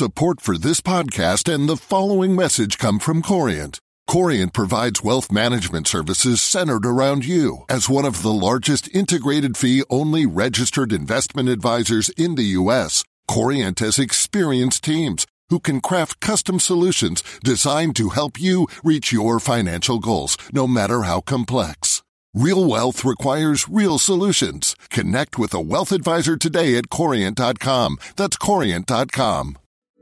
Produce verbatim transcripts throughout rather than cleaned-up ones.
Support for this podcast and the following message come from Corient. Corient provides wealth management services centered around you. As one of the largest integrated fee-only registered investment advisors in the U S, Corient has experienced teams who can craft custom solutions designed to help you reach your financial goals, no matter how complex. Real wealth requires real solutions. Connect with a wealth advisor today at corient dot com. That's corient dot com.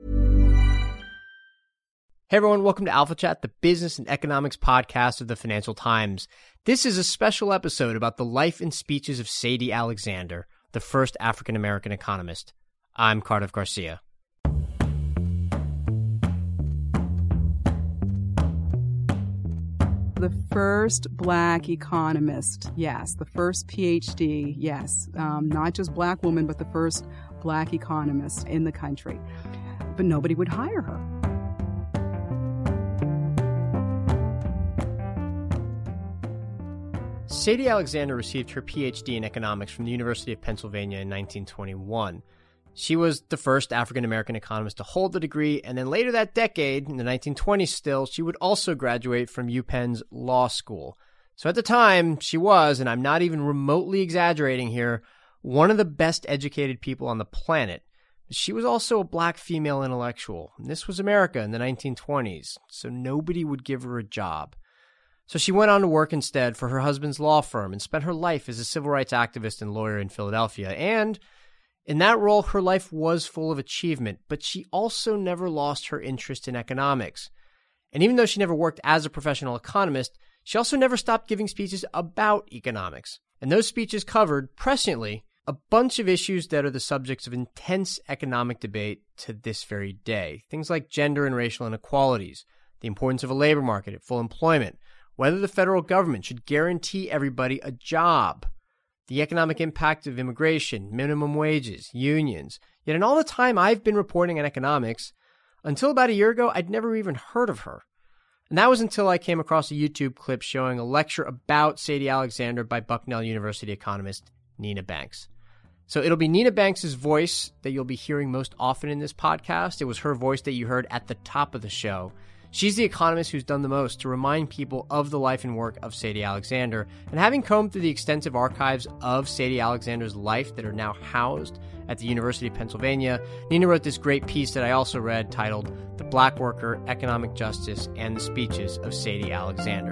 Hey everyone, welcome to Alpha Chat, the business and economics podcast of the Financial Times. This is a special episode about the life and speeches of Sadie Alexander, the first African-American economist. I'm Cardiff Garcia. The first Black economist, yes. The first P H D, yes. Um, not just Black woman, but the first Black economist in the country. But nobody would hire her. Sadie Alexander received her P H D in economics from the University of Pennsylvania in nineteen twenty-one. She was the first African-American economist to hold the degree, and then later that decade, in the nineteen twenties still, she would also graduate from UPenn's law school. So at the time, she was, and I'm not even remotely exaggerating here, one of the best educated people on the planet. She was also a Black female intellectual. And this was America in the nineteen twenties, so nobody would give her a job. So she went on to work instead for her husband's law firm and spent her life as a civil rights activist and lawyer in Philadelphia. And in that role, her life was full of achievement, but she also never lost her interest in economics. And even though she never worked as a professional economist, she also never stopped giving speeches about economics. And those speeches covered, presciently, a bunch of issues that are the subjects of intense economic debate to this very day. Things like gender and racial inequalities, the importance of a labor market at full employment, whether the federal government should guarantee everybody a job, the economic impact of immigration, minimum wages, unions. Yet in all the time I've been reporting on economics, until about a year ago, I'd never even heard of her. And that was until I came across a YouTube clip showing a lecture about Sadie Alexander by Bucknell University economist Nina Banks. So it'll be Nina Banks' voice that you'll be hearing most often in this podcast. It was her voice that you heard at the top of the show. She's the economist who's done the most to remind people of the life and work of Sadie Alexander. And having combed through the extensive archives of Sadie Alexander's life that are now housed at the University of Pennsylvania, Nina wrote this great piece that I also read titled The Black Worker, Economic Justice, and the Speeches of Sadie Alexander.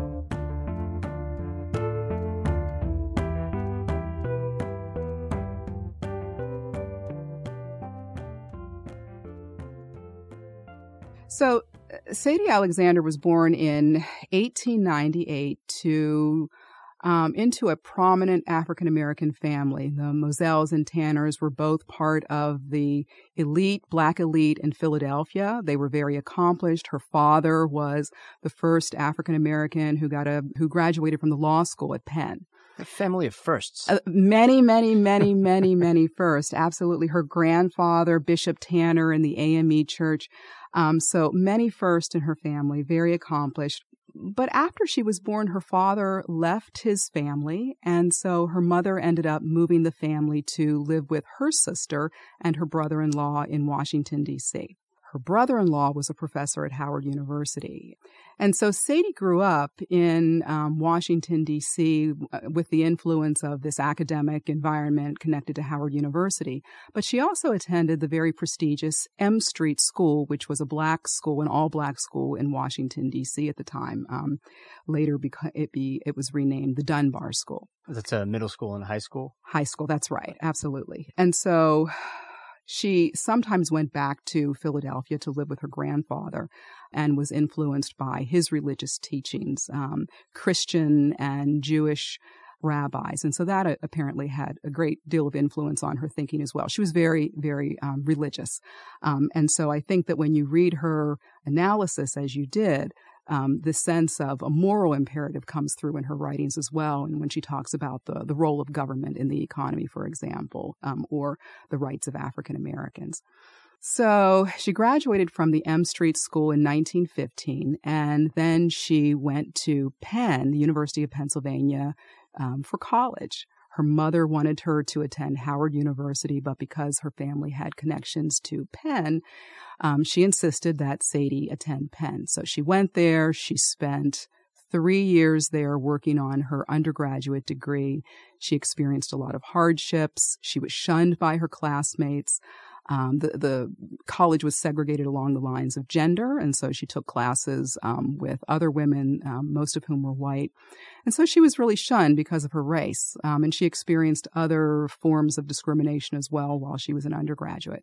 So Sadie Alexander was born in eighteen ninety-eight to um, into a prominent African-American family. The Moselles and Tanners were both part of the elite, Black elite in Philadelphia. They were very accomplished. Her father was the first African-American who got a who graduated from the law school at Penn. A family of firsts. Uh, many, many, many, many, many firsts. Absolutely. Her grandfather, Bishop Tanner in the A M E Church. Um, so many firsts in her family, very accomplished. But after she was born, her father left his family. And so her mother ended up moving the family to live with her sister and her brother-in-law in Washington, D C Her brother-in-law was a professor at Howard University. And so Sadie grew up in um, Washington, D C with the influence of this academic environment connected to Howard University. But she also attended the very prestigious M Street School, which was a Black school, an all-Black school in Washington, D C at the time. Um, later, beca- it, be, it was renamed the Dunbar School. That's a middle school and a high school? High school, that's right. Absolutely. And so she sometimes went back to Philadelphia to live with her grandfather and was influenced by his religious teachings, um, Christian and Jewish rabbis. And so that uh, apparently had a great deal of influence on her thinking as well. She was very, very um, religious. Um, and so I think that when you read her analysis, as you did, Um, the sense of a moral imperative comes through in her writings as well. And when she talks about the, the role of government in the economy, for example, um, or the rights of African Americans. So she graduated from the M Street School in nineteen fifteen, and then she went to Penn, the University of Pennsylvania, um, for college. Her mother wanted her to attend Howard University, but because her family had connections to Penn, um, she insisted that Sadie attend Penn. So she went there. She spent three years there working on her undergraduate degree. She experienced a lot of hardships. She was shunned by her classmates. Um, the, the college was segregated along the lines of gender, and so she took classes um, with other women, um, most of whom were white. And so she was really shunned because of her race, um, and she experienced other forms of discrimination as well while she was an undergraduate.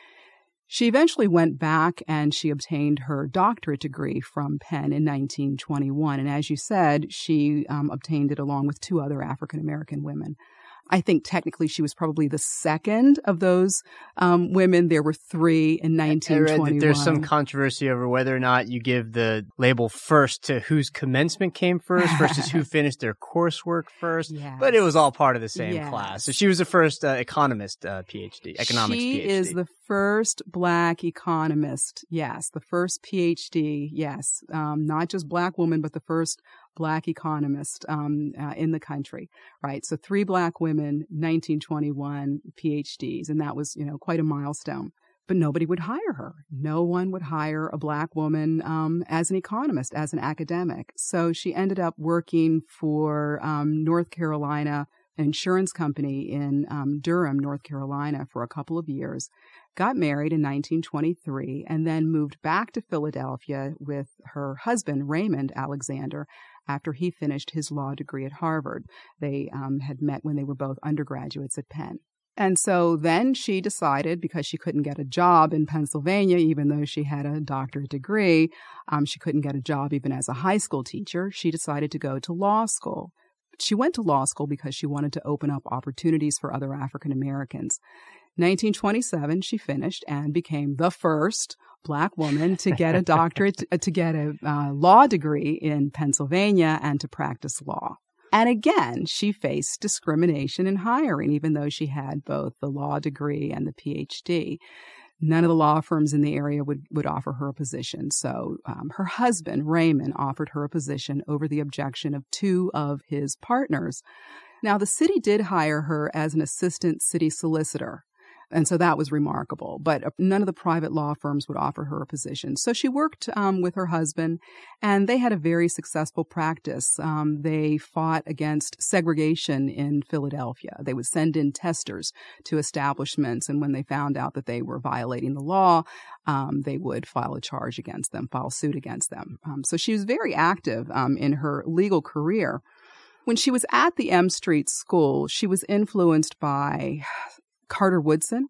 She eventually went back and she obtained her doctorate degree from Penn in nineteen twenty-one. And as you said, she um, obtained it along with two other African-American women. I think technically she was probably the second of those um, women. There were three in nineteen twenty-one. I read that there's some controversy over whether or not you give the label first to whose commencement came first versus who finished their coursework first. Yes. But it was all part of the same yes. class. So she was the first uh, economist uh, PhD, economics she PhD. She is the first Black economist. Yes, the first PhD. Yes, um, not just Black woman, but the first Black economist um, uh, in the country, right? So three Black women, nineteen twenty-one PhDs, and that was, you know, quite a milestone. But nobody would hire her. No one would hire a Black woman um, as an economist, as an academic. So she ended up working for um, North Carolina, an insurance company in um, Durham, North Carolina, for a couple of years, got married in nineteen twenty-three, and then moved back to Philadelphia with her husband, Raymond Alexander, after he finished his law degree at Harvard. They um, had met when they were both undergraduates at Penn. And so then she decided, because she couldn't get a job in Pennsylvania, even though she had a doctorate degree, um, she couldn't get a job even as a high school teacher. She decided to go to law school. She went to law school because she wanted to open up opportunities for other African Americans. nineteen twenty-seven, she finished and became the first Black woman to get a doctorate, to get a uh, law degree in Pennsylvania and to practice law. And again, she faced discrimination in hiring, even though she had both the law degree and the PhD. None of the law firms in the area would, would offer her a position. So um, her husband, Raymond, offered her a position over the objection of two of his partners. Now, the city did hire her as an assistant city solicitor. And so that was remarkable. But none of the private law firms would offer her a position. So she worked um, with her husband, and they had a very successful practice. Um, they fought against segregation in Philadelphia. They would send in testers to establishments, and when they found out that they were violating the law, um, they would file a charge against them, file suit against them. Um, so she was very active um, in her legal career. When she was at the M Street School, she was influenced by Carter Woodson,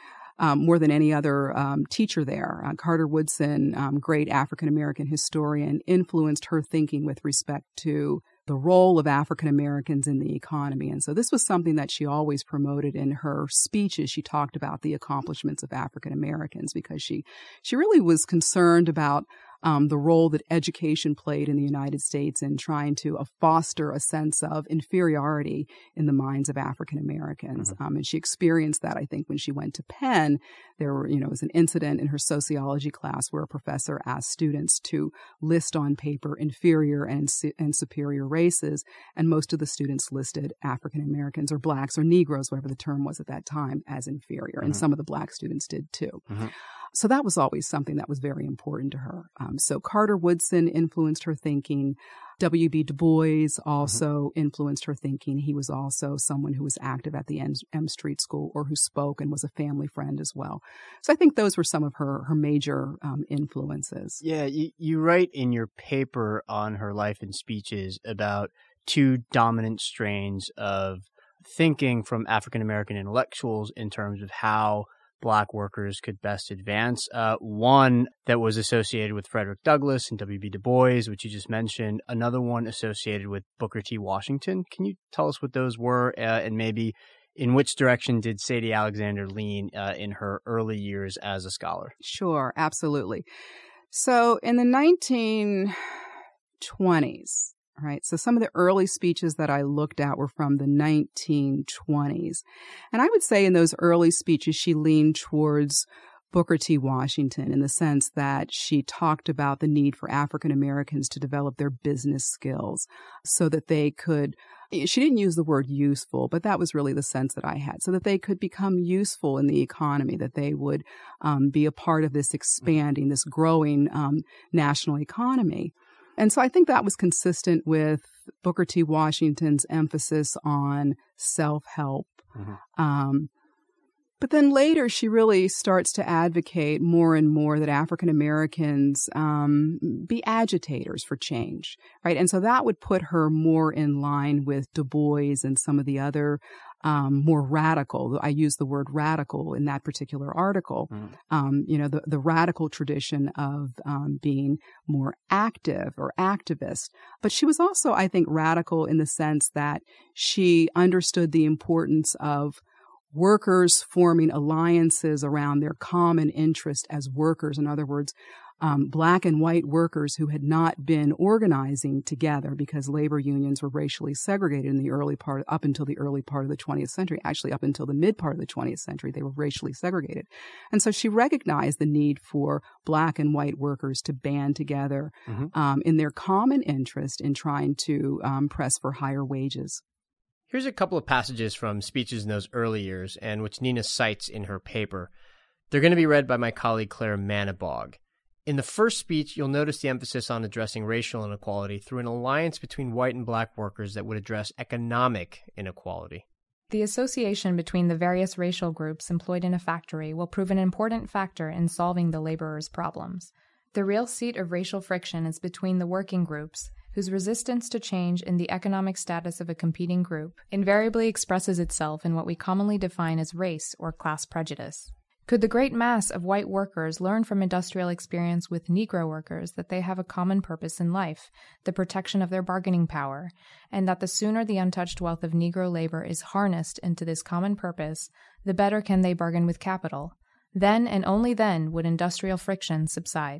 um, more than any other um, teacher there. Uh, Carter Woodson, um, great African-American historian, influenced her thinking with respect to the role of African Americans in the economy. And so this was something that she always promoted in her speeches. She talked about the accomplishments of African Americans because she, she really was concerned about Um, the role that education played in the United States in trying to uh, foster a sense of inferiority in the minds of African Americans. Mm-hmm. Um, and she experienced that, I think, when she went to Penn. There were, you know, was an incident in her sociology class where a professor asked students to list on paper inferior and, and superior races, and most of the students listed African Americans or blacks or Negroes, whatever the term was at that time, as inferior. Mm-hmm. And some of the black students did too. Mm-hmm. So that was always something that was very important to her. Um, so Carter Woodson influenced her thinking. W B Du Bois also mm-hmm. influenced her thinking. He was also someone who was active at the M Street School or who spoke and was a family friend as well. So I think those were some of her, her major um, influences. Yeah, you, you write in your paper on her life and speeches about two dominant strains of thinking from African-American intellectuals in terms of how Black workers could best advance. Uh, one that was associated with Frederick Douglass and W B Du Bois, which you just mentioned. Another one associated with Booker T. Washington. Can you tell us what those were uh, and maybe in which direction did Sadie Alexander lean uh, in her early years as a scholar? Sure, absolutely. So in the nineteen twenties, right? So some of the early speeches that I looked at were from the nineteen twenties. And I would say in those early speeches, she leaned towards Booker T. Washington in the sense that she talked about the need for African Americans to develop their business skills so that they could She didn't use the word useful, but that was really the sense that I had, so that they could become useful in the economy, that they would um, be a part of this expanding, this growing um, national economy. And so I think that was consistent with Booker T. Washington's emphasis on self-help. Mm-hmm. Um, but then later she really starts to advocate more and more that African Americans um, be agitators for change, right? And so that would put her more in line with Du Bois and some of the other um, more radical, I use the word radical in that particular article, mm. um, you know, the, the radical tradition of um, being more active or activist. But she was also, I think, radical in the sense that she understood the importance of workers forming alliances around their common interest as workers. In other words, um, black and white workers who had not been organizing together because labor unions were racially segregated in the early part, up until the early part of the twentieth century. Actually, up until the mid part of the twentieth century, they were racially segregated. And so she recognized the need for black and white workers to band together mm-hmm. um, in their common interest in trying to um, press for higher wages. Here's a couple of passages from speeches in those early years, and which Nina cites in her paper. They're going to be read by my colleague Claire Manabog. In the first speech, you'll notice the emphasis on addressing racial inequality through an alliance between white and black workers that would address economic inequality. The association between the various racial groups employed in a factory will prove an important factor in solving the laborers' problems. The real seat of racial friction is between the working groups, whose resistance to change in the economic status of a competing group invariably expresses itself in what we commonly define as race or class prejudice. Could the great mass of white workers learn from industrial experience with Negro workers that they have a common purpose in life, the protection of their bargaining power, and that the sooner the untouched wealth of Negro labor is harnessed into this common purpose, the better can they bargain with capital? Then and only then would industrial friction subside.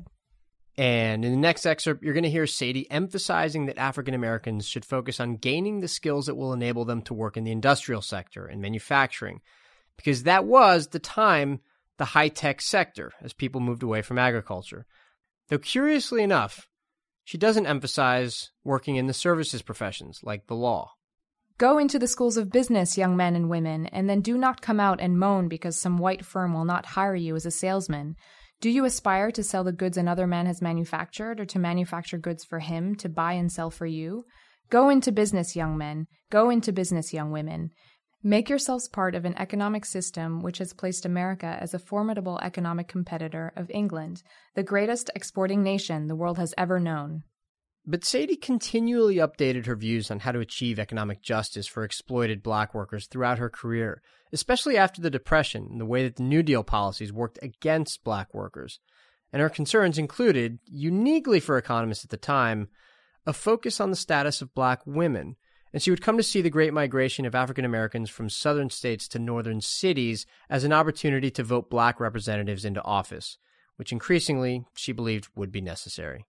And in the next excerpt, you're going to hear Sadie emphasizing that African Americans should focus on gaining the skills that will enable them to work in the industrial sector and manufacturing, because that was, the time, the high-tech sector as people moved away from agriculture. Though curiously enough, she doesn't emphasize working in the services professions like the law. Go into the schools of business, young men and women, and then do not come out and moan because some white firm will not hire you as a salesman. Do you aspire to sell the goods another man has manufactured, or to manufacture goods for him to buy and sell for you? Go into business, young men. Go into business, young women. Make yourselves part of an economic system which has placed America as a formidable economic competitor of England, the greatest exporting nation the world has ever known. But Sadie continually updated her views on how to achieve economic justice for exploited black workers throughout her career, especially after the Depression and the way that the New Deal policies worked against black workers. And her concerns included, uniquely for economists at the time, a focus on the status of black women. And she would come to see the Great Migration of African Americans from southern states to northern cities as an opportunity to vote black representatives into office, which increasingly she believed would be necessary.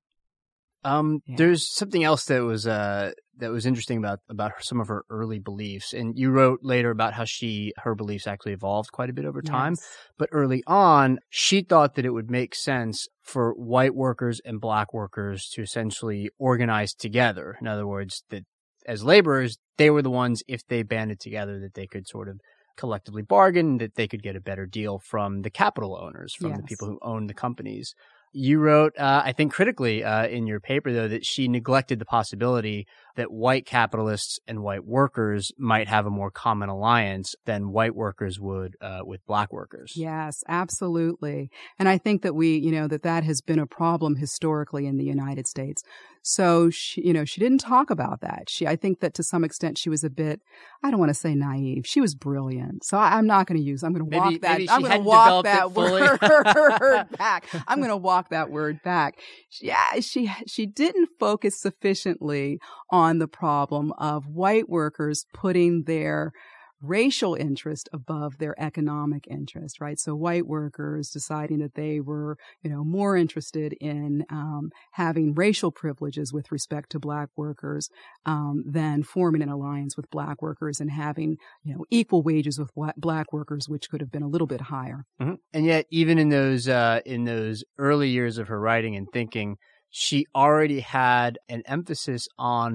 Um, Yeah. There's something else that was uh that was interesting about about her, some of her early beliefs, and you wrote later about how she her beliefs actually evolved quite a bit over time. Yes. But early on, she thought that it would make sense for white workers and black workers to essentially organize together. In other words, that as laborers, they were the ones, if they banded together, that they could sort of collectively bargain, that they could get a better deal from the capital owners, from the Yes. people who own the companies. You wrote, uh, I think critically uh, in your paper, though, that she neglected the possibility that white capitalists and white workers might have a more common alliance than white workers would uh, with black workers. Yes, absolutely. And I think that we, you know, that that has been a problem historically in the United States. So, she, you know, she didn't talk about that. She, I think that to some extent she was a bit, I don't want to say naive. She was brilliant. So I, I'm not going to use, I'm going to Maybe- walk that, maybe she I'm going to hadn't walk developed that it fully. word back. I'm going to walk that word back. Yeah, she, she didn't focus sufficiently on the problem of white workers putting their racial interest above their economic interest, right? So white workers deciding that they were, you know, more interested in um, having racial privileges with respect to black workers um, than forming an alliance with black workers and having, you know, equal wages with wha- black workers, which could have been a little bit higher. Mm-hmm. And yet, even in those uh, in those early years of her writing and thinking, she already had an emphasis on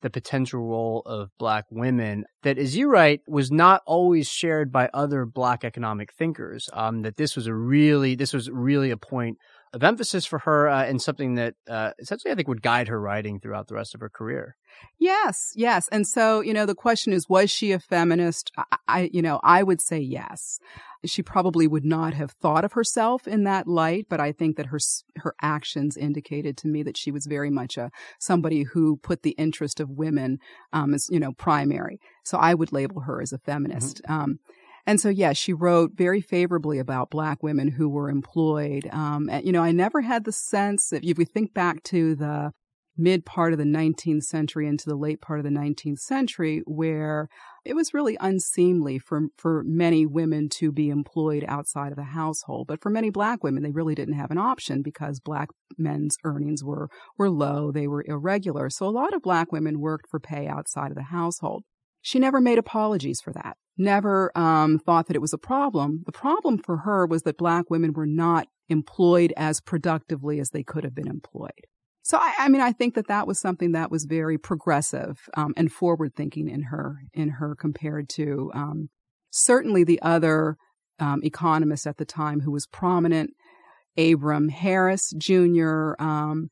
the potential role of Black women that, as you write, was not always shared by other Black economic thinkers. Um, that this was a really, this was really a point of emphasis for her uh, and something that uh, essentially I think would guide her writing throughout the rest of her career. Yes, yes. And so, you know, the question is, was she a feminist? I, I, you know, I would say yes. She probably would not have thought of herself in that light, but I think that her her actions indicated to me that she was very much a somebody who put the interest of women um, as, you know, primary. So I would label her as a feminist. Mm-hmm. Um, And so, yeah, she wrote very favorably about Black women who were employed. Um, and, you know, I never had the sense that if we think back to the mid part of the nineteenth century into the late part of the nineteenth century, where it was really unseemly for for many women to be employed outside of the household. But for many Black women, they really didn't have an option because Black men's earnings were, were low. They were irregular. So a lot of Black women worked for pay outside of the household. She never made apologies for that, never um, thought that it was a problem. The problem for her was that Black women were not employed as productively as they could have been employed. So, I, I mean, I think that that was something that was very progressive um, and forward-thinking in her, in her compared to um, certainly the other um, economist at the time who was prominent, Abram Harris Junior, um,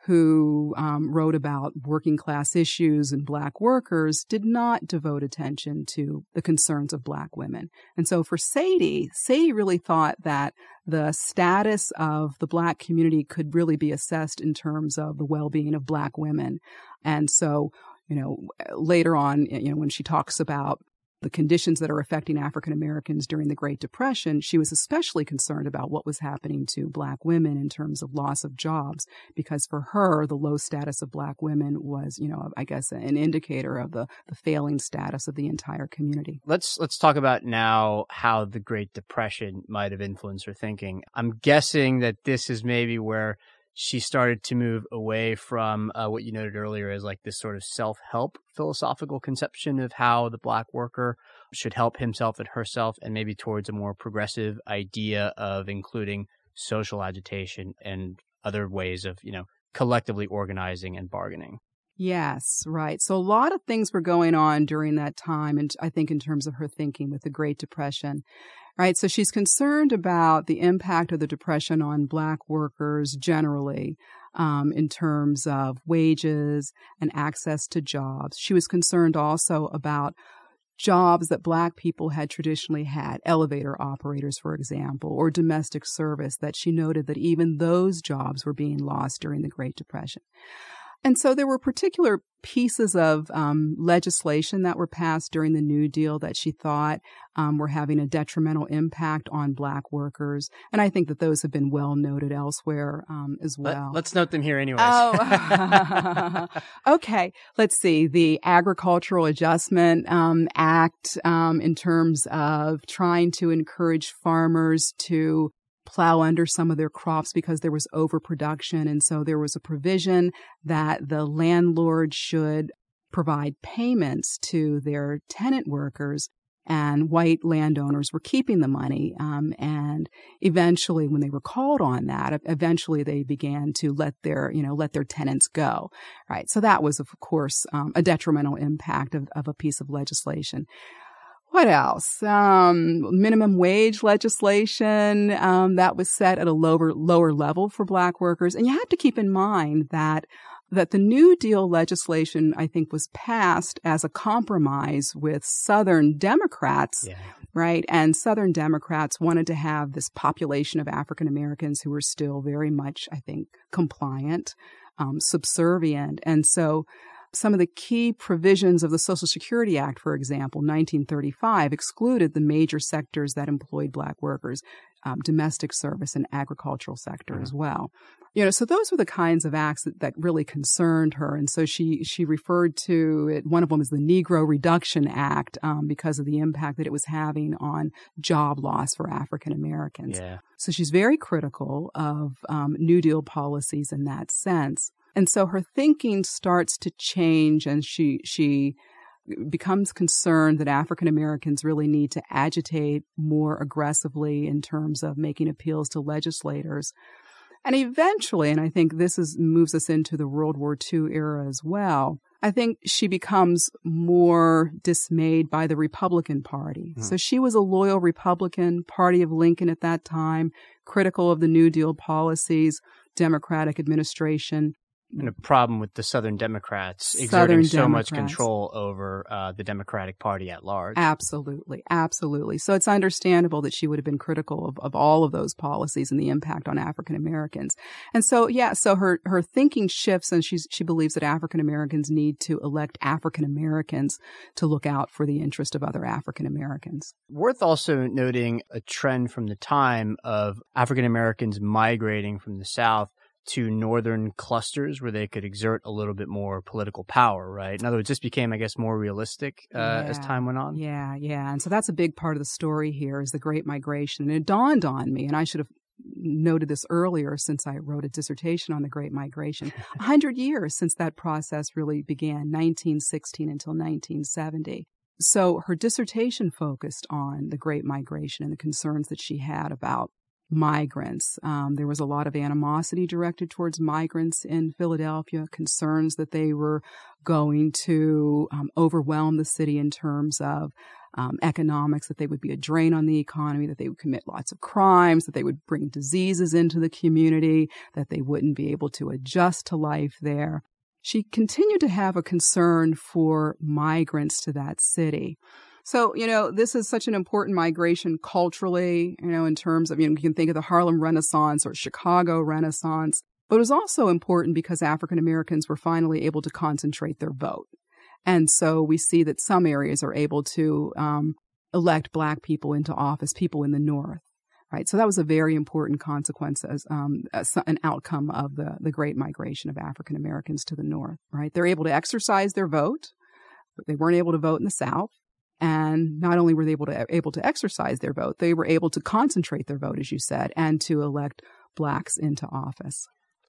who um, wrote about working class issues and Black workers, did not devote attention to the concerns of Black women. And so for Sadie, Sadie really thought that the status of the Black community could really be assessed in terms of the well-being of Black women. And so, you know, later on, you know, when she talks about the conditions that are affecting African Americans during the Great Depression, she was especially concerned about what was happening to Black women in terms of loss of jobs, because for her, the low status of Black women was, you know, I guess an indicator of the, the failing status of the entire community. Let's let's talk about now how the Great Depression might have influenced her thinking. I'm guessing that this is maybe where she started to move away from uh, what you noted earlier as like this sort of self-help philosophical conception of how the Black worker should help himself and herself, and maybe towards a more progressive idea of including social agitation and other ways of, you know, collectively organizing and bargaining. Yes, right. So a lot of things were going on during that time, and I think in terms of her thinking with the Great Depression. Right. So she's concerned about the impact of the Depression on Black workers generally, um, in terms of wages and access to jobs. She was concerned also about jobs that Black people had traditionally had, elevator operators, for example, or domestic service, that she noted that even those jobs were being lost during the Great Depression. And so there were particular pieces of um, legislation that were passed during the New Deal that she thought um, were having a detrimental impact on Black workers. And I think that those have been well noted elsewhere um, as well. Let, let's note them here anyways. Oh, okay. Let's see. The Agricultural Adjustment um, Act um, in terms of trying to encourage farmers to plow under some of their crops because there was overproduction. And so there was a provision that the landlord should provide payments to their tenant workers, and white landowners were keeping the money. Um, and eventually, when they were called on that, eventually they began to let their, you know, let their tenants go. Right. So that was, of course, um, a detrimental impact of, of a piece of legislation. What else? Um, minimum wage legislation um, that was set at a lower lower level for Black workers. And you have to keep in mind that that the New Deal legislation, I think, was passed as a compromise with Southern Democrats, yeah. right? And Southern Democrats wanted to have this population of African Americans who were still very much, I think, compliant, um, subservient. And so some of the key provisions of the Social Security Act, for example, nineteen thirty-five, excluded the major sectors that employed Black workers, um, domestic service and agricultural sector mm-hmm. as well. You know, so those were the kinds of acts that, that really concerned her. And so she, she referred to it, one of them is the Negro Reduction Act, um, because of the impact that it was having on job loss for African Americans. Yeah. So she's very critical of um, New Deal policies in that sense. And so her thinking starts to change, and she she becomes concerned that African Americans really need to agitate more aggressively in terms of making appeals to legislators. And eventually, and I think this is moves us into the World War Two era as well, I think she becomes more dismayed by the Republican Party. Mm. So she was a loyal Republican, party of Lincoln at that time, critical of the New Deal policies, Democratic administration. And a problem with the Southern Democrats exerting Southern so Democrats. much control over uh, the Democratic Party at large. Absolutely. Absolutely. So it's understandable that she would have been critical of, of all of those policies and the impact on African Americans. And so, yeah, so her, her thinking shifts, and she's, she believes that African Americans need to elect African Americans to look out for the interest of other African Americans. Worth also noting a trend from the time of African Americans migrating from the South to northern clusters where they could exert a little bit more political power, right? In other words, this became, I guess, more realistic uh, yeah. as time went on. Yeah, yeah. And so that's a big part of the story here is the Great Migration. And it dawned on me, and I should have noted this earlier since I wrote a dissertation on the Great Migration, a hundred years since that process really began, nineteen sixteen until nineteen seventy. So her dissertation focused on the Great Migration and the concerns that she had about migrants. Um, there was a lot of animosity directed towards migrants in Philadelphia, concerns that they were going to um, overwhelm the city in terms of um, economics, that they would be a drain on the economy, that they would commit lots of crimes, that they would bring diseases into the community, that they wouldn't be able to adjust to life there. She continued to have a concern for migrants to that city. So, you know, this is such an important migration culturally, you know, in terms of, you know, you can think of the Harlem Renaissance or Chicago Renaissance, but it was also important because African Americans were finally able to concentrate their vote. And so we see that some areas are able to um, elect Black people into office, people in the North, right? So that was a very important consequence as um, an outcome of the, the Great Migration of African Americans to the North, right? They're able to exercise their vote, but they weren't able to vote in the South. And not only were they able to able to exercise their vote, they were able to concentrate their vote, as you said, and to elect Blacks into office.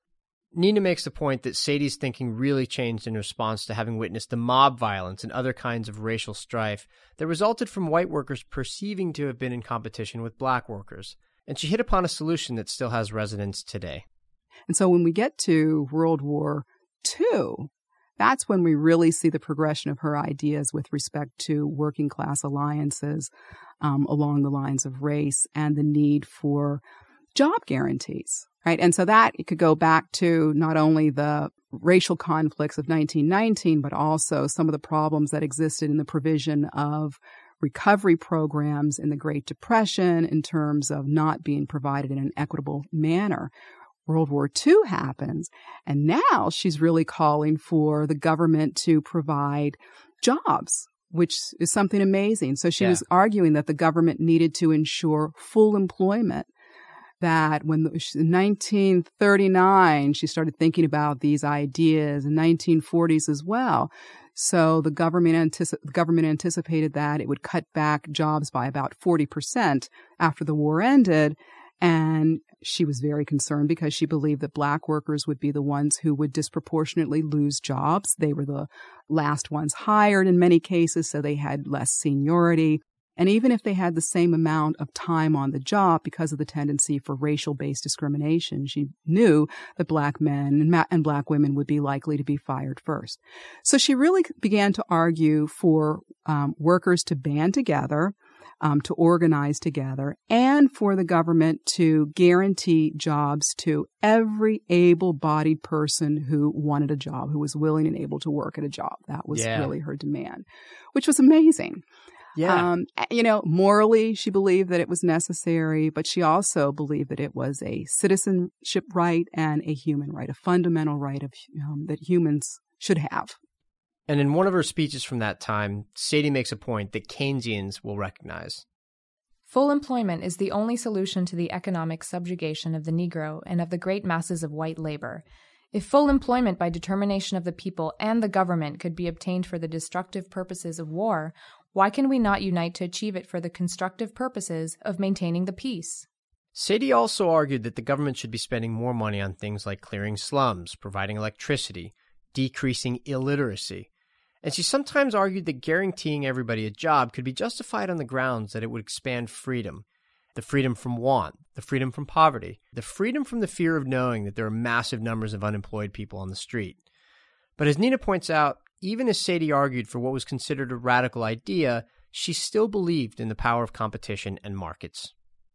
Nina makes the point that Sadie's thinking really changed in response to having witnessed the mob violence and other kinds of racial strife that resulted from white workers perceiving to have been in competition with Black workers. And she hit upon a solution that still has resonance today. And so when we get to World War Two, that's when we really see the progression of her ideas with respect to working class alliances um, along the lines of race and the need for job guarantees, right? And so that it could go back to not only the racial conflicts of nineteen nineteen, but also some of the problems that existed in the provision of recovery programs in the Great Depression in terms of not being provided in an equitable manner. World War Two happens, and now she's really calling for the government to provide jobs, which is something amazing. So she yeah. was arguing that the government needed to ensure full employment, that when the, in nineteen thirty-nine, she started thinking about these ideas, in nineteen forties as well. So the government, antici- the government anticipated that it would cut back jobs by about forty percent after the war ended. And she was very concerned because she believed that Black workers would be the ones who would disproportionately lose jobs. They were the last ones hired in many cases, so they had less seniority. And even if they had the same amount of time on the job because of the tendency for racial-based discrimination, she knew that Black men and, ma- and Black women would be likely to be fired first. So she really began to argue for um, workers to band together, Um, to organize together, and for the government to guarantee jobs to every able-bodied person who wanted a job, who was willing and able to work at a job. That was yeah. really her demand, which was amazing. Yeah. Um, you know, morally, she believed that it was necessary, but she also believed that it was a citizenship right and a human right, a fundamental right of um, that humans should have. And in one of her speeches from that time, Sadie makes a point that Keynesians will recognize. Full employment is the only solution to the economic subjugation of the Negro and of the great masses of white labor. If full employment by determination of the people and the government could be obtained for the destructive purposes of war, why can we not unite to achieve it for the constructive purposes of maintaining the peace? Sadie also argued that the government should be spending more money on things like clearing slums, providing electricity, decreasing illiteracy. And she sometimes argued that guaranteeing everybody a job could be justified on the grounds that it would expand freedom. The freedom from want, the freedom from poverty, the freedom from the fear of knowing that there are massive numbers of unemployed people on the street. But as Nina points out, even as Sadie argued for what was considered a radical idea, she still believed in the power of competition and markets.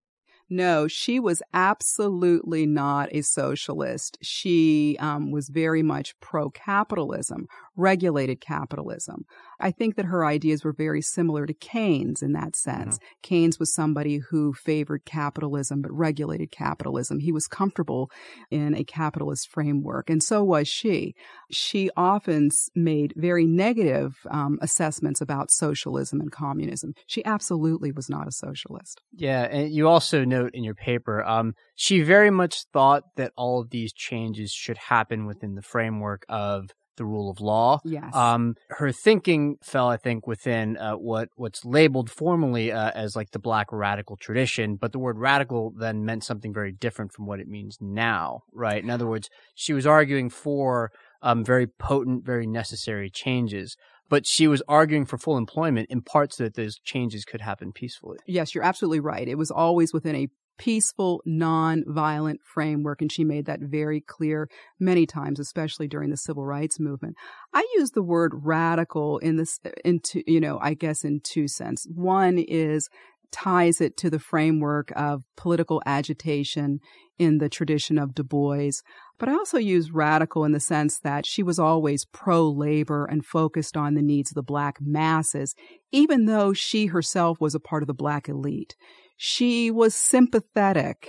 No, she was absolutely not a socialist. She um, was very much pro-capitalism, regulated capitalism. I think that her ideas were very similar to Keynes in that sense. Mm-hmm. Keynes was somebody who favored capitalism but regulated capitalism. He was comfortable in a capitalist framework, and so was she. She often made very negative um, assessments about socialism and communism. She absolutely was not a socialist. Yeah, and you also note in your paper, um, she very much thought that all of these changes should happen within the framework of the rule of law. Yes. Um, her thinking fell, I think, within uh, what what's labeled formally uh, as like the Black radical tradition, but the word radical then meant something very different from what it means now, right? In other words, she was arguing for um, very potent, very necessary changes, but she was arguing for full employment in parts that those changes could happen peacefully. Yes, you're absolutely right. It was always within a peaceful, non-violent framework, and she made that very clear many times, especially during the civil rights movement. I use the word radical in this, into you know, I guess in two senses. One is ties it to the framework of political agitation in the tradition of Du Bois. But I also use radical in the sense that she was always pro-labor and focused on the needs of the Black masses, even though she herself was a part of the Black elite. She was sympathetic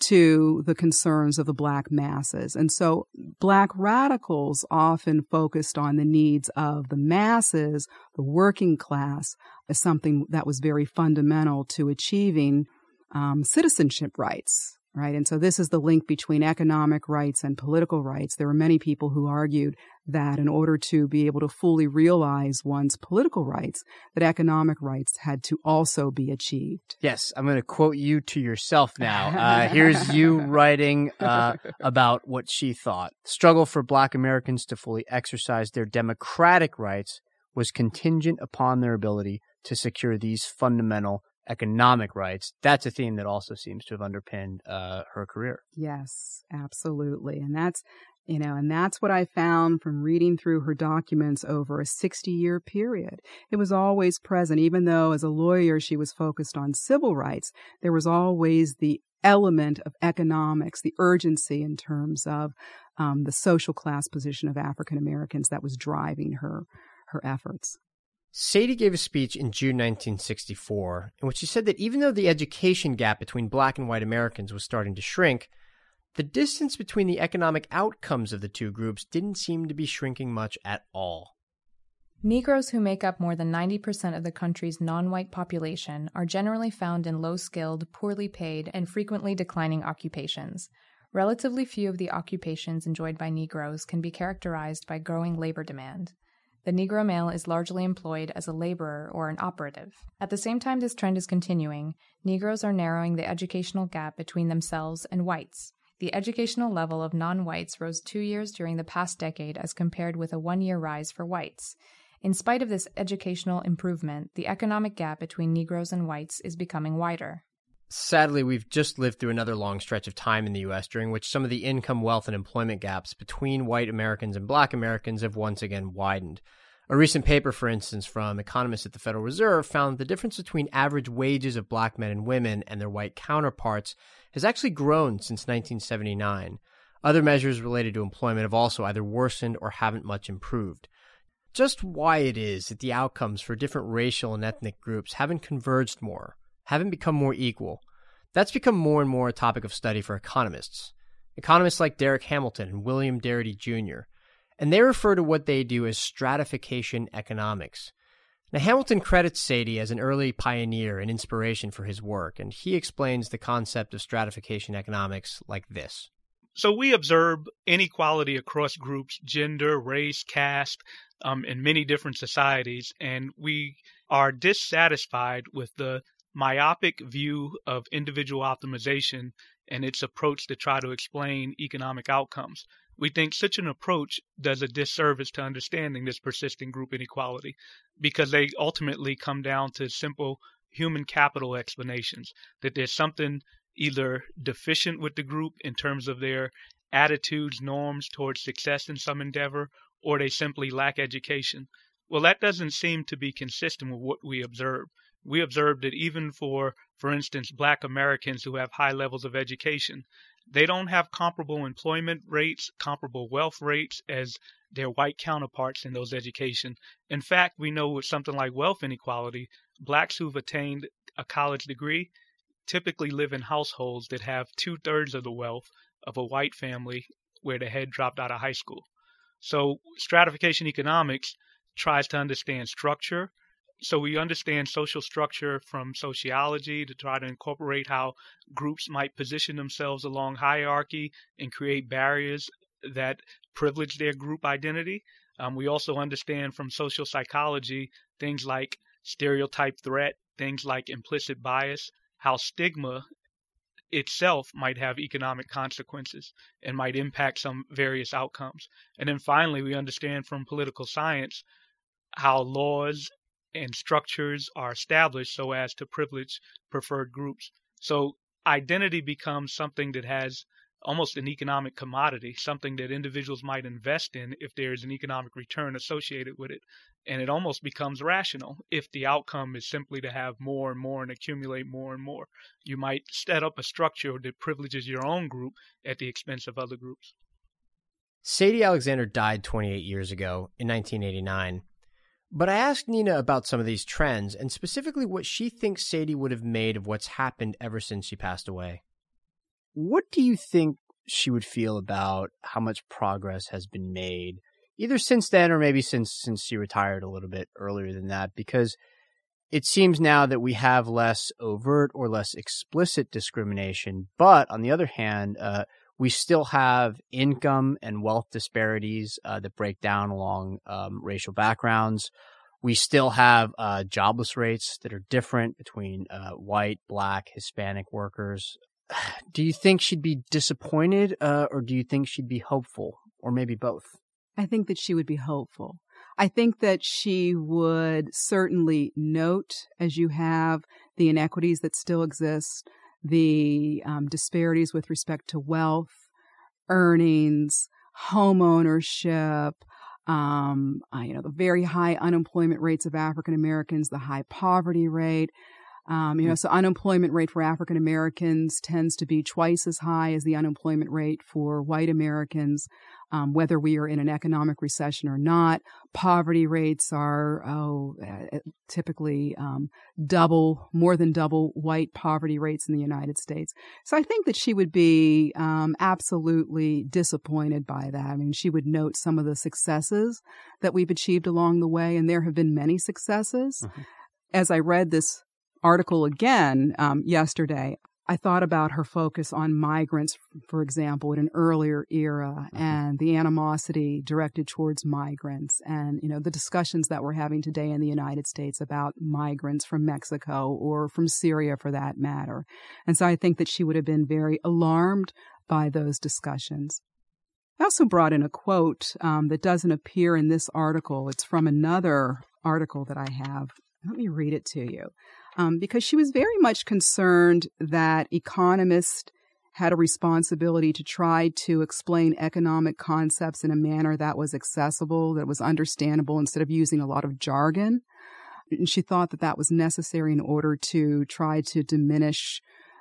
to the concerns of the Black masses. And so Black radicals often focused on the needs of the masses, the working class, as something that was very fundamental to achieving um, citizenship rights. Right. And so this is the link between economic rights and political rights. There were many people who argued that in order to be able to fully realize one's political rights, that economic rights had to also be achieved. Yes, I'm going to quote you to yourself now. Uh, here's you writing uh, about what she thought. Struggle for Black Americans to fully exercise their democratic rights was contingent upon their ability to secure these fundamental economic rights. That's a theme that also seems to have underpinned uh, her career. Yes, absolutely. And that's, you know, and that's what I found from reading through her documents over a sixty-year period. It was always present, even though as a lawyer she was focused on civil rights, there was always the element of economics, the urgency in terms of um, the social class position of African Americans that was driving her, her efforts. Sadie gave a speech in June nineteen sixty-four in which she said that even though the education gap between Black and white Americans was starting to shrink, the distance between the economic outcomes of the two groups didn't seem to be shrinking much at all. Negroes who make up more than ninety percent of the country's non-white population are generally found in low-skilled, poorly paid, and frequently declining occupations. Relatively few of the occupations enjoyed by Negroes can be characterized by growing labor demand. The Negro male is largely employed as a laborer or an operative. At the same time this trend is continuing, Negroes are narrowing the educational gap between themselves and whites. The educational level of non-whites rose two years during the past decade as compared with a one-year rise for whites. In spite of this educational improvement, the economic gap between Negroes and whites is becoming wider. Sadly, we've just lived through another long stretch of time in the U S during which some of the income, wealth, and employment gaps between white Americans and Black Americans have once again widened. A recent paper, for instance, from economists at the Federal Reserve found that the difference between average wages of Black men and women and their white counterparts has actually grown since nineteen seventy-nine. Other measures related to employment have also either worsened or haven't much improved. Just why it is that the outcomes for different racial and ethnic groups haven't converged more, haven't become more equal, that's become more and more a topic of study for economists. Economists like Derek Hamilton and William Darity Junior, and they refer to what they do as stratification economics. Now, Hamilton credits Sadie as an early pioneer and inspiration for his work, and he explains the concept of stratification economics like this. So we observe inequality across groups, gender, race, caste, um, in many different societies, and we are dissatisfied with the myopic view of individual optimization and its approach to try to explain economic outcomes. We think such an approach does a disservice to understanding this persisting group inequality because they ultimately come down to simple human capital explanations, that there's something either deficient with the group in terms of their attitudes, norms towards success in some endeavor, or they simply lack education. Well, that doesn't seem to be consistent with what we observe. We observe that even for, for instance, Black Americans who have high levels of education, they don't have comparable employment rates, comparable wealth rates as their white counterparts in those education. In fact, we know with something like wealth inequality, Blacks who've attained a college degree typically live in households that have two-thirds of the wealth of a white family where the head dropped out of high school. So stratification economics tries to understand structure. So we understand social structure from sociology to try to incorporate how groups might position themselves along hierarchy and create barriers that privilege their group identity. Um, we also understand from social psychology things like stereotype threat, things like implicit bias, how stigma itself might have economic consequences and might impact some various outcomes. And then finally, we understand from political science how laws and structures are established so as to privilege preferred groups. So identity becomes something that has almost an economic commodity, something that individuals might invest in if there is an economic return associated with it. And it almost becomes rational if the outcome is simply to have more and more and accumulate more and more. You might set up a structure that privileges your own group at the expense of other groups. Sadie Alexander died twenty-eight years ago in nineteen eighty-nine. But I asked Nina about some of these trends and specifically what she thinks Sadie would have made of what's happened ever since she passed away. What do you think she would feel about how much progress has been made, either since then or maybe since since she retired a little bit earlier than that? Because it seems now that we have less overt or less explicit discrimination, but on the other hand, uh, we still have income and wealth disparities uh, that break down along um, racial backgrounds. We still have uh, jobless rates that are different between uh, white, Black, Hispanic workers. Do you think she'd be disappointed uh, or do you think she'd be hopeful, or maybe both? I think that she would be hopeful. I think that she would certainly note, as you have, the inequities that still exist, the um, disparities with respect to wealth, earnings, home ownership, um, uh, you know, the very high unemployment rates of African Americans, the high poverty rate. Um, you know, so unemployment rate for African Americans tends to be twice as high as the unemployment rate for white Americans, um, whether we are in an economic recession or not. Poverty rates are, oh, uh, typically um, double, more than double white poverty rates in the United States. So I think that she would be um, absolutely disappointed by that. I mean, she would note some of the successes that we've achieved along the way, and there have been many successes. Mm-hmm. As I read this article again um, yesterday, I thought about her focus on migrants, for example, in an earlier era, mm-hmm. and the animosity directed towards migrants, and you know the discussions that we're having today in the United States about migrants from Mexico or from Syria, for that matter. And so I think that she would have been very alarmed by those discussions. I also brought in a quote um, that doesn't appear in this article. It's from another article that I have. Let me read it to you. Um, because she was very much concerned that economists had a responsibility to try to explain economic concepts in a manner that was accessible, that was understandable, instead of using a lot of jargon. And she thought that that was necessary in order to try to diminish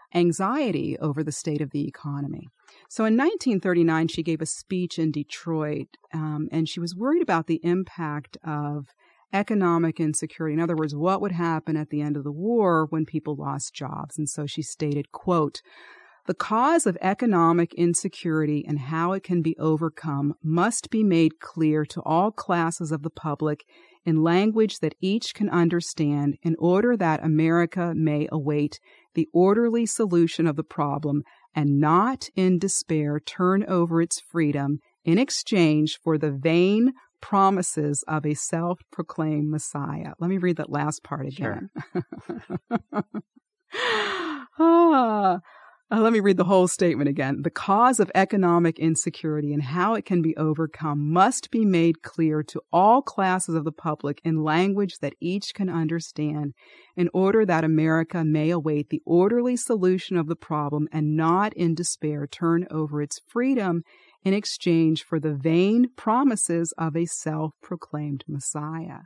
anxiety over the state of the economy. So in nineteen thirty-nine, she gave a speech in Detroit, um, and she was worried about the impact of economic insecurity. In other words, what would happen at the end of the war when people lost jobs? And so she stated, quote, "The cause of economic insecurity and how it can be overcome must be made clear to all classes of the public in language that each can understand in order that America may await the orderly solution of the problem and not in despair turn over its freedom in exchange for the vain promises of a self-proclaimed Messiah." Let me read that last part again. Sure. ah, Uh, let me read the whole statement again. The cause of economic insecurity and how it can be overcome must be made clear to all classes of the public in language that each can understand, in order that America may await the orderly solution of the problem and not in despair turn over its freedom in exchange for the vain promises of a self-proclaimed Messiah.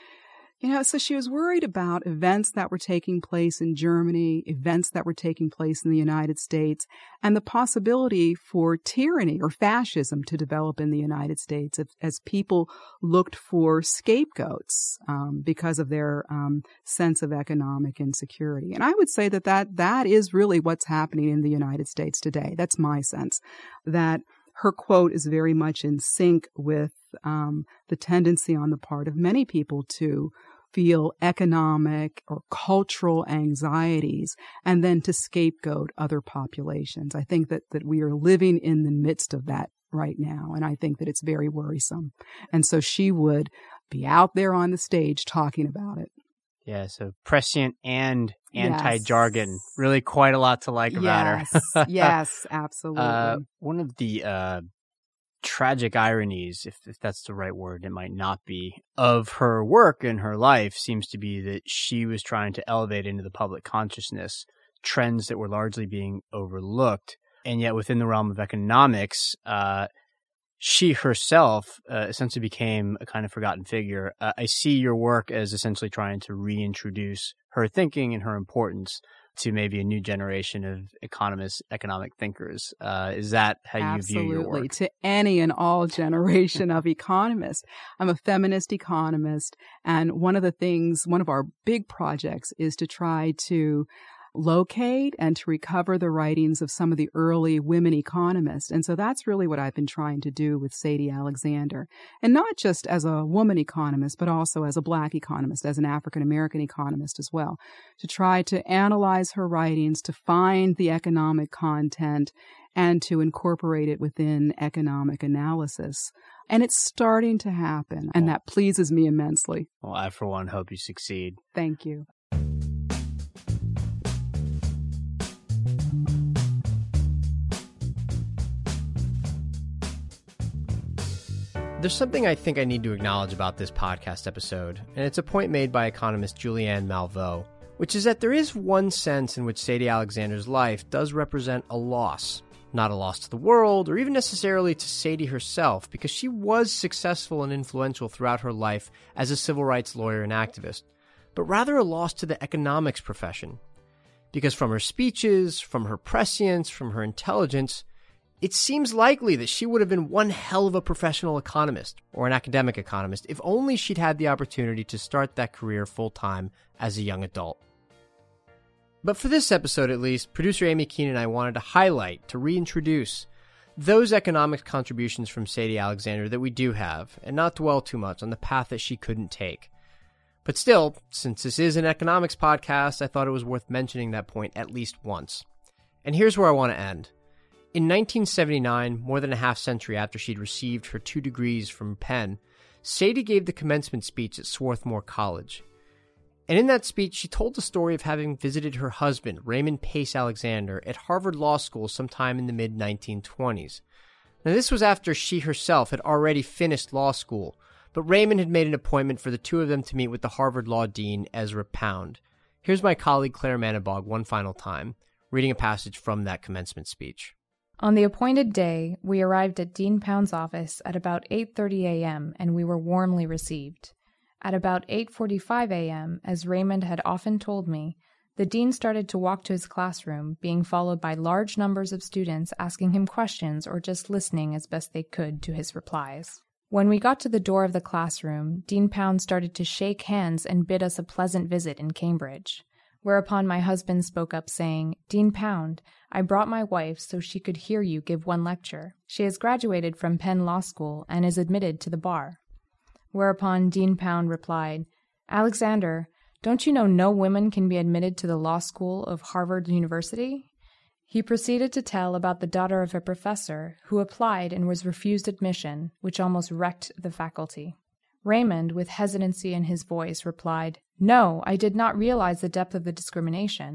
You know, so she was worried about events that were taking place in Germany, events that were taking place in the United States, and the possibility for tyranny or fascism to develop in the United States as, as people looked for scapegoats um, because of their um, sense of economic insecurity. And I would say that, that that is really what's happening in the United States today. That's my sense, that her quote is very much in sync with um, the tendency on the part of many people to feel economic or cultural anxieties and then to scapegoat other populations. I think that, that we are living in the midst of that right now, and I think that it's very worrisome. And so she would be out there on the stage talking about it. Yeah, so prescient and anti-jargon. Yes. Really quite a lot to like about yes. her. Yes, absolutely. Uh, one of the uh, tragic ironies, if, if that's the right word, it might not be, of her work and her life seems to be that she was trying to elevate into the public consciousness trends that were largely being overlooked. And yet within the realm of economics, uh, she herself uh, essentially became a kind of forgotten figure. Uh, I see your work as essentially trying to reintroduce her thinking and her importance to maybe a new generation of economists, economic thinkers. Uh, is that how you Absolutely. view your work? To any and all generation of economists. I'm a feminist economist, and one of the things, one of our big projects is to try to locate and to recover the writings of some of the early women economists. And so that's really what I've been trying to do with Sadie Alexander. And not just as a woman economist, but also as a Black economist, as an African-American economist as well, to try to analyze her writings, to find the economic content, and to incorporate it within economic analysis. And it's starting to happen, and that pleases me immensely. Well, I, for one, hope you succeed. Thank you. There's something I think I need to acknowledge about this podcast episode, and it's a point made by economist Julianne Malveaux, which is that there is one sense in which Sadie Alexander's life does represent a loss. Not a loss to the world, or even necessarily to Sadie herself, because she was successful and influential throughout her life as a civil rights lawyer and activist, but rather a loss to the economics profession. Because from her speeches, from her prescience, from her intelligence, it seems likely that she would have been one hell of a professional economist, or an academic economist, if only she'd had the opportunity to start that career full-time as a young adult. But for this episode at least, producer Amy Keene and I wanted to highlight, to reintroduce, those economic contributions from Sadie Alexander that we do have, and not dwell too much on the path that she couldn't take. But still, since this is an economics podcast, I thought it was worth mentioning that point at least once. And here's where I want to end. In nineteen seventy-nine, more than a half century after she'd received her two degrees from Penn, Sadie gave the commencement speech at Swarthmore College. And in that speech, she told the story of having visited her husband, Raymond Pace Alexander, at Harvard Law School sometime in the mid nineteen twenties. Now, this was after she herself had already finished law school, but Raymond had made an appointment for the two of them to meet with the Harvard Law Dean, Ezra Pound. Here's my colleague Claire Manabog one final time, reading a passage from that commencement speech. On the appointed day, we arrived at Dean Pound's office at about eight thirty a.m., and we were warmly received. At about eight forty-five a.m., as Raymond had often told me, the dean started to walk to his classroom, being followed by large numbers of students asking him questions or just listening as best they could to his replies. When we got to the door of the classroom, Dean Pound started to shake hands and bid us a pleasant visit in Cambridge. Whereupon my husband spoke up saying, "Dean Pound, I brought my wife so she could hear you give one lecture. She has graduated from Penn Law School and is admitted to the bar." Whereupon Dean Pound replied, "Alexander, don't you know no women can be admitted to the law school of Harvard University?" He proceeded to tell about the daughter of a professor who applied and was refused admission, which almost wrecked the faculty. Raymond, with hesitancy in his voice, replied, "No, I did not realize the depth of the discrimination."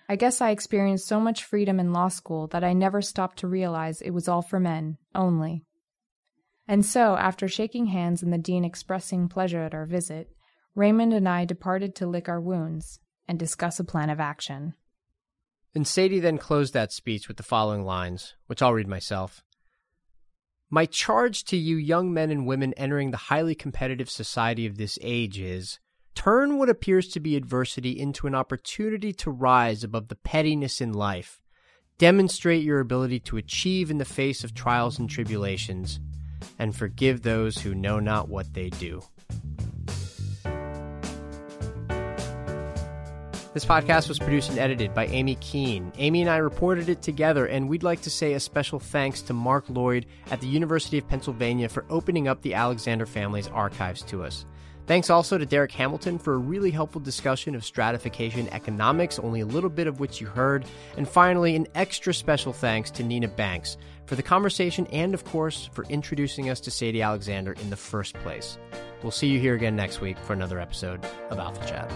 I guess I experienced so much freedom in law school that I never stopped to realize it was all for men, only. And so, after shaking hands and the dean expressing pleasure at our visit, Raymond and I departed to lick our wounds and discuss a plan of action. And Sadie then closed that speech with the following lines, which I'll read myself. My charge to you young men and women entering the highly competitive society of this age is, turn what appears to be adversity into an opportunity to rise above the pettiness in life. Demonstrate your ability to achieve in the face of trials and tribulations, and forgive those who know not what they do. This podcast was produced and edited by Amy Keene. Amy and I reported it together, and we'd like to say a special thanks to Mark Lloyd at the University of Pennsylvania for opening up the Alexander family's archives to us. Thanks also to Derek Hamilton for a really helpful discussion of stratification economics, only a little bit of which you heard. And finally, an extra special thanks to Nina Banks for the conversation and, of course, for introducing us to Sadie Alexander in the first place. We'll see you here again next week for another episode of Alpha Chat.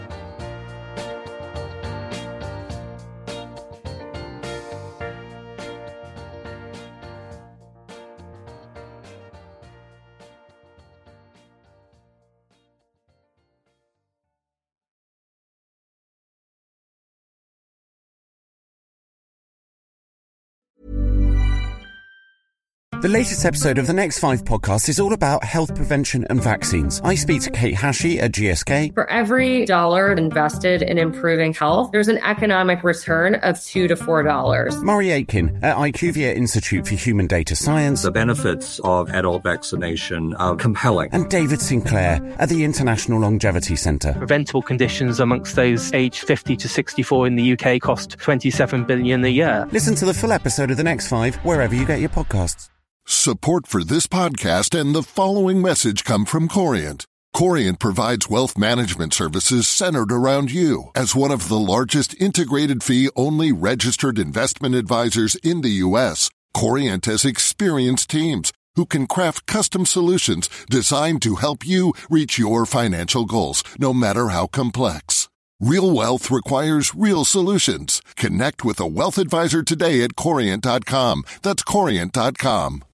The latest episode of the Next Five podcast is all about health prevention and vaccines. I speak to Kate Hashey at G S K. For every dollar invested in improving health, there's an economic return of two to four dollars. Murray Aitken at IQVIA Institute for Human Data Science. The benefits of adult vaccination are compelling. And David Sinclair at the International Longevity Centre. Preventable conditions amongst those aged fifty to sixty-four in the U K cost twenty-seven billion dollars a year. Listen to the full episode of The Next Five wherever you get your podcasts. Support for this podcast and the following message come from Corient. Corient provides wealth management services centered around you. As one of the largest integrated fee-only registered investment advisors in the U S, Corient has experienced teams who can craft custom solutions designed to help you reach your financial goals, no matter how complex. Real wealth requires real solutions. Connect with a wealth advisor today at Corient dot com. That's Corient dot com.